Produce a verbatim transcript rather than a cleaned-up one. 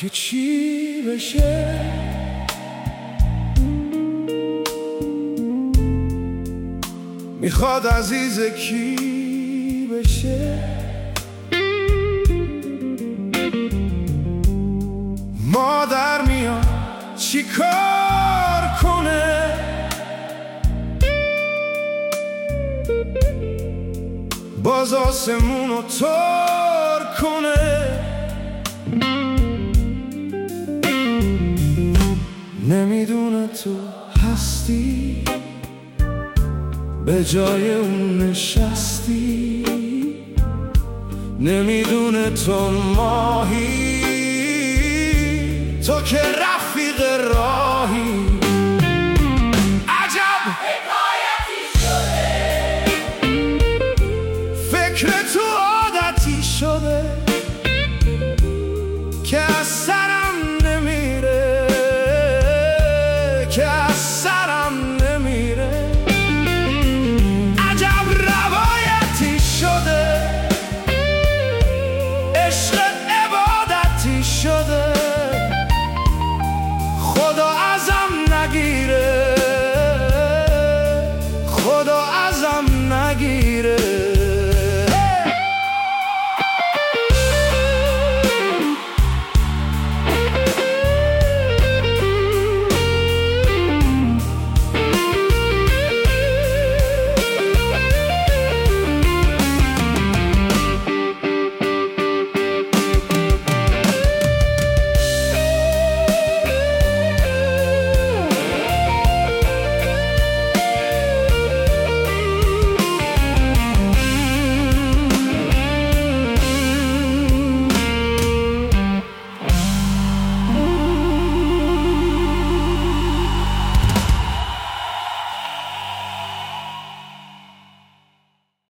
که چی بشه. میخواد عزیز کی بشه. مادر میاد چی کار کنه، باز آسمونو تار کنه. نمیدونه تو هستی، به جای اون نشستی. نمیدونه تو ماهی، تو که رفیق راهی. عجب حکایتی شده، فکر تو عادتی شده که از سرم نمیره، که از سرم نمیره. عجب روایتی شده، عشق عبادتی شده. خدا ازم نگیره، خدا ازم نگیره.